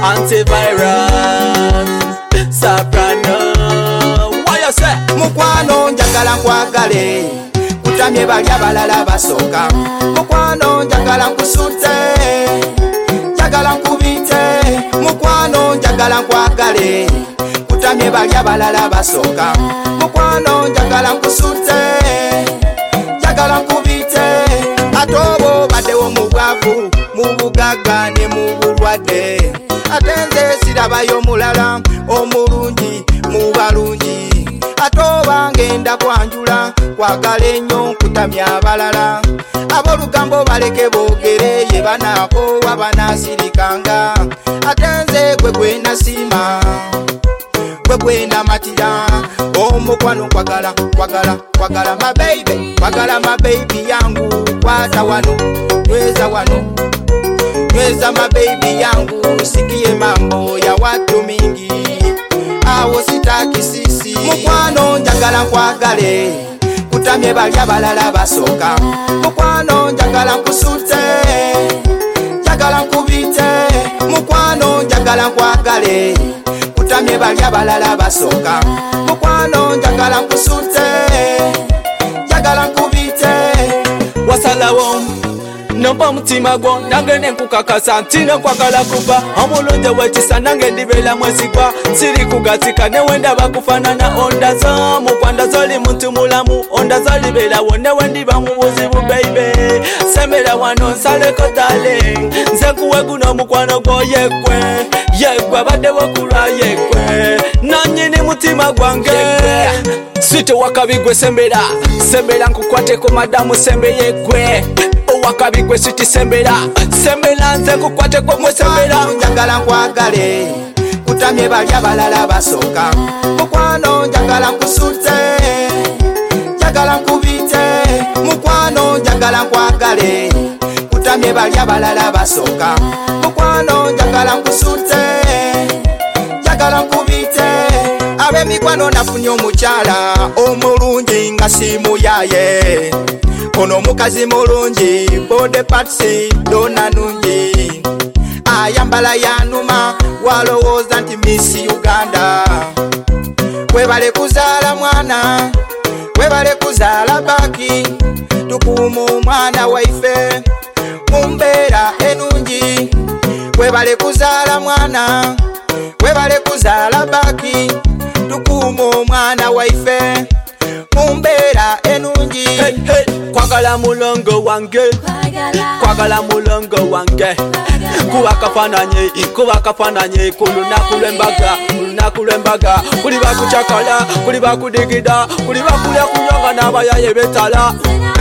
antivirus soprano. What you say? Mukwano njagala nkwagale kutamye bali abalala basooka. Mukwano njagala nkusute njagala nkubite. Mukwano njagala nkwagale kutamye bali abalala basooka. Mukwano njagala nkusute njagala nkubite. Atobo baddewo mu bwavu mu bugaga ne mu bulwadde. Ate nze sirabayo mulala omulungi mu balungi. Atoba ngenda kwanjula kwagala ennyo nkutamya abalala. Ab'olugambo baleke boogere ye banakoowa banaasirikanga. Ate nze gwe gwe nasiima gwe gwe namatira. Omukwano kwagala kwagala kwagala my baby kwagala my baby yangu. Kwata wano nyweza wano nyweza my baby yangu. Sikie mambo ya watu mingi awo sitaki sisi. Mukwano njagala nkwagale kutamye bali abalala basooka. Mukwano njagala nkusute njagala nkubite. Mukwano njagala nkwagale kutamye bali abalala basooka. Mukwano njagala nkusute njagala nkubite. Wasalawo nomba mutima gwo nange nenkukakasa nti nenkwagala kuva. Omulungi wekisa nange ndibeera mwesigwa. Siri kugatika newe ndaba kufaanana. Ondaza mukwanda zoli muntu mulamu. Ondaza libeerawo newe ndiba mu buzibu baby. Sembera wano nsaleko darling. Nze nkuwe guno omukwano gwo yegwe yegwe baddewo kulwa yegwe nanyini mutima gwange. Swite wakabigwe sembera sembera nkukwateko madamu sembe yegwe. Wakabigwe switi sembera sembera nze nkukwateko mwe sembera. Njagala nkwagale kutamye bali abalala basooka. Mukwano njagala nkusute njagala nkubite. Mukwano njagala nkwagale kutamye bali abalala basooka. Mukwano njagala nkusute njagala nkubite. Ab'emikwano nafunye omukyala omulungi nga simuyaye. Ono omukazi mulungi bode patsi dona nungi. Ayambala yanuma walowooza nti Miss Uganda. Webale kuzaala mwana webale kuzaala baki. Tukuuma omwana waife mu mbeera enungi. Webale kuzaala mwana webale kuzaala baki. Tukuuma omwana waife mu mbeera enungi. Hey, hey. Kwagala mulongo wange kwagala mulongo wange. Kuba kafananye kulunaku lw'embaga. Kuli bakucakala kuli bakudigida kuli bakulya kunyonga n'abayaye betala.